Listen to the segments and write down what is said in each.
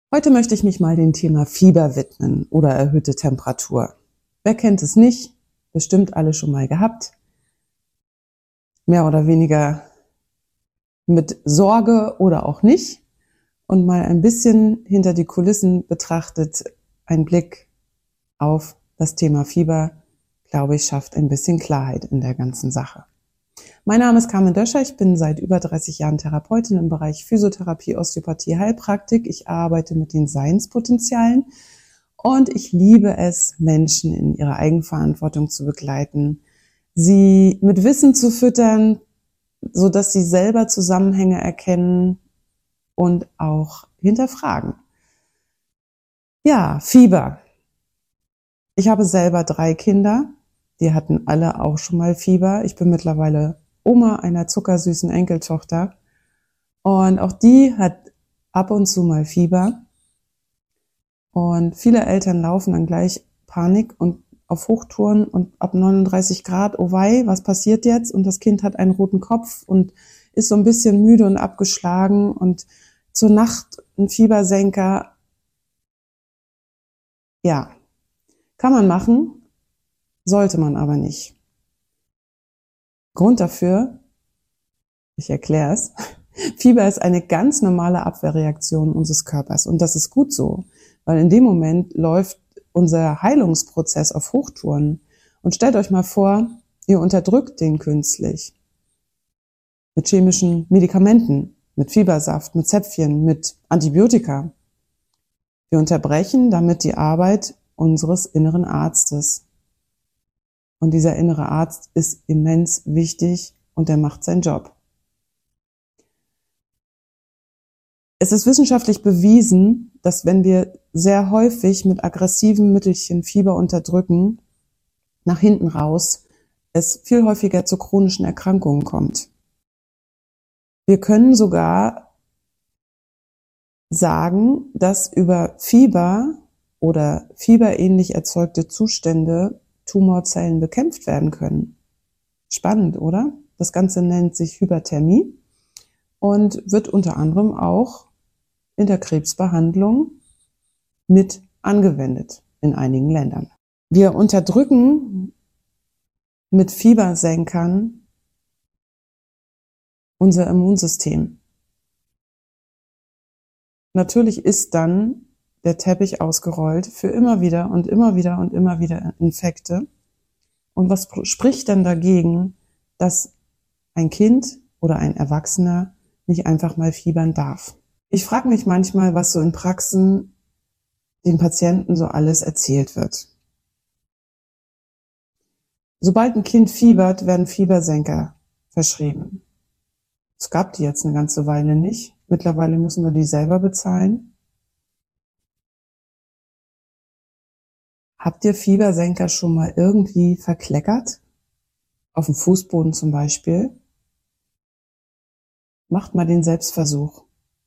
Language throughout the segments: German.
Heute möchte ich mich mal dem Thema Fieber widmen oder erhöhte Temperatur. Wer kennt es nicht? Bestimmt alle schon mal gehabt. Mehr oder weniger mit Sorge oder auch nicht. Und mal ein bisschen hinter die Kulissen betrachtet, ein Blick auf das Thema Fieber, glaube ich, schafft ein bisschen Klarheit in der ganzen Sache. Mein Name ist Carmen Döscher, ich bin seit über 30 Jahren Therapeutin im Bereich Physiotherapie, Osteopathie, Heilpraktik. Ich arbeite mit den Seinspotenzialen und ich liebe es, Menschen in ihrer Eigenverantwortung zu begleiten, sie mit Wissen zu füttern, so dass sie selber Zusammenhänge erkennen und auch hinterfragen. Ja, Fieber. Ich habe selber 3 Kinder, die hatten alle auch schon mal Fieber. Ich bin mittlerweile Oma einer zuckersüßen Enkeltochter und auch die hat ab und zu mal Fieber. Und viele Eltern laufen dann gleich Panik und auf Hochtouren und ab 39 Grad, oh wei, was passiert jetzt? Und das Kind hat einen roten Kopf und ist so ein bisschen müde und abgeschlagen und zur Nacht ein Fiebersenker. Ja, kann man machen, sollte man aber nicht. Grund dafür, ich erkläre es, Fieber ist eine ganz normale Abwehrreaktion unseres Körpers und das ist gut so, weil in dem Moment läuft unser Heilungsprozess auf Hochtouren. Und stellt euch mal vor, ihr unterdrückt den künstlich mit chemischen Medikamenten, mit Fiebersaft, mit Zäpfchen, mit Antibiotika. Wir unterbrechen damit die Arbeit unseres inneren Arztes. Und dieser innere Arzt ist immens wichtig und er macht seinen Job. Es ist wissenschaftlich bewiesen, dass wenn wir sehr häufig mit aggressiven Mittelchen Fieber unterdrücken, nach hinten raus, es viel häufiger zu chronischen Erkrankungen kommt. Wir können sogar sagen, dass über Fieber oder fieberähnlich erzeugte Zustände Tumorzellen bekämpft werden können. Spannend, oder? Das Ganze nennt sich Hyperthermie und wird unter anderem auch in der Krebsbehandlung mit angewendet in einigen Ländern. Wir unterdrücken mit Fiebersenkern unser Immunsystem. Natürlich ist dann der Teppich ausgerollt für immer wieder und immer wieder und immer wieder Infekte. Und was spricht denn dagegen, dass ein Kind oder ein Erwachsener nicht einfach mal fiebern darf? Ich frage mich manchmal, was so in Praxen den Patienten so alles erzählt wird. Sobald ein Kind fiebert, werden Fiebersenker verschrieben. Es gab die jetzt eine ganze Weile nicht. Mittlerweile müssen wir die selber bezahlen. Habt ihr Fiebersenker schon mal irgendwie verkleckert? Auf dem Fußboden zum Beispiel? Macht mal den Selbstversuch.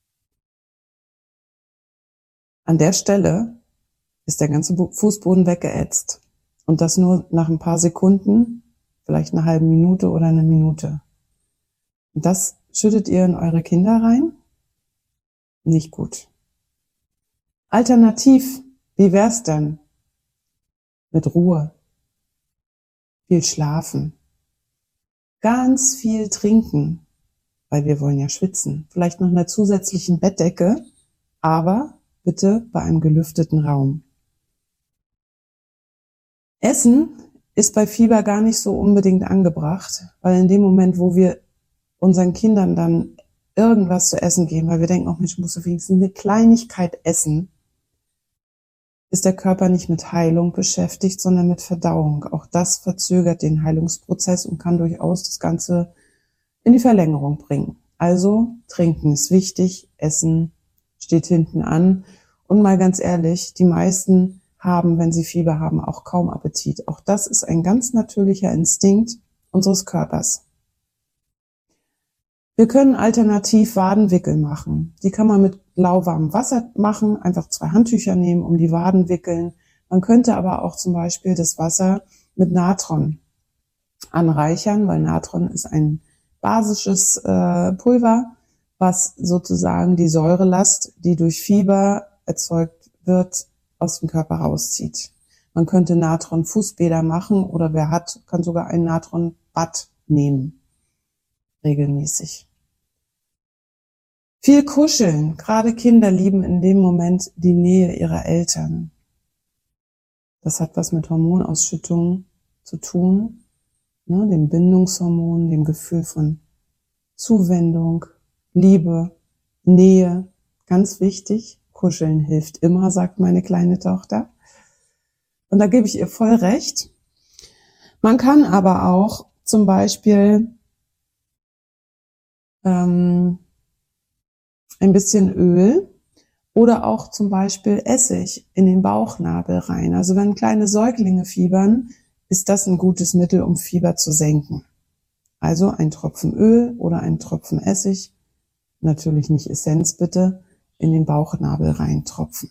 An der Stelle ist der ganze Fußboden weggeätzt. Und das nur nach ein paar Sekunden, vielleicht eine halbe Minute oder eine Minute. Und das schüttet ihr in eure Kinder rein? Nicht gut. Alternativ, wie wär's denn mit Ruhe, viel schlafen, ganz viel trinken, weil wir wollen ja schwitzen, vielleicht noch einer zusätzlichen Bettdecke, aber bitte bei einem gelüfteten Raum. Essen ist bei Fieber gar nicht so unbedingt angebracht, weil in dem Moment, wo wir unseren Kindern dann irgendwas zu essen geben, weil wir denken, oh Mensch, muss wenigstens eine Kleinigkeit essen, ist der Körper nicht mit Heilung beschäftigt, sondern mit Verdauung. Auch das verzögert den Heilungsprozess und kann durchaus das Ganze in die Verlängerung bringen. Also trinken ist wichtig, Essen steht hinten an. Und mal ganz ehrlich, die meisten haben, wenn sie Fieber haben, auch kaum Appetit. Auch das ist ein ganz natürlicher Instinkt unseres Körpers. Wir können alternativ Wadenwickel machen. Die kann man mit lauwarmem Wasser machen, einfach 2 Handtücher nehmen, um die Waden wickeln. Man könnte aber auch zum Beispiel das Wasser mit Natron anreichern, weil Natron ist ein basisches Pulver, was sozusagen die Säurelast, die durch Fieber erzeugt wird, aus dem Körper rauszieht. Man könnte Natron-Fußbäder machen oder wer hat, kann sogar ein Natron-Bad nehmen. Regelmäßig. Viel kuscheln. Gerade Kinder lieben in dem Moment die Nähe ihrer Eltern. Das hat was mit Hormonausschüttung zu tun, ne, dem Bindungshormon, dem Gefühl von Zuwendung, Liebe, Nähe. Ganz wichtig. Kuscheln hilft immer, sagt meine kleine Tochter. Und da gebe ich ihr voll recht. Man kann aber auch zum Beispiel ein bisschen Öl oder auch zum Beispiel Essig in den Bauchnabel rein. Also wenn kleine Säuglinge fiebern, ist das ein gutes Mittel, um Fieber zu senken. Also ein Tropfen Öl oder ein Tropfen Essig, natürlich nicht Essenz bitte, in den Bauchnabel reintropfen.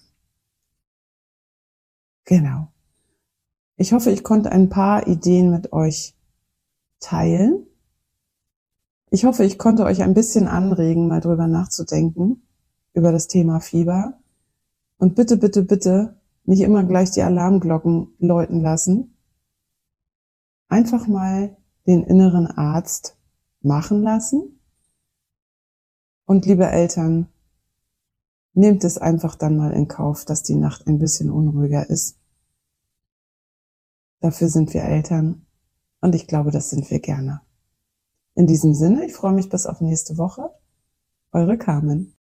Genau. Ich hoffe, ich konnte ein paar Ideen mit euch teilen. Ich hoffe, ich konnte euch ein bisschen anregen, mal drüber nachzudenken, über das Thema Fieber. Und bitte, bitte, bitte nicht immer gleich die Alarmglocken läuten lassen. Einfach mal den inneren Arzt machen lassen. Und liebe Eltern, nehmt es einfach dann mal in Kauf, dass die Nacht ein bisschen unruhiger ist. Dafür sind wir Eltern und ich glaube, das sind wir gerne. In diesem Sinne, ich freue mich bis auf nächste Woche. Eure Carmen.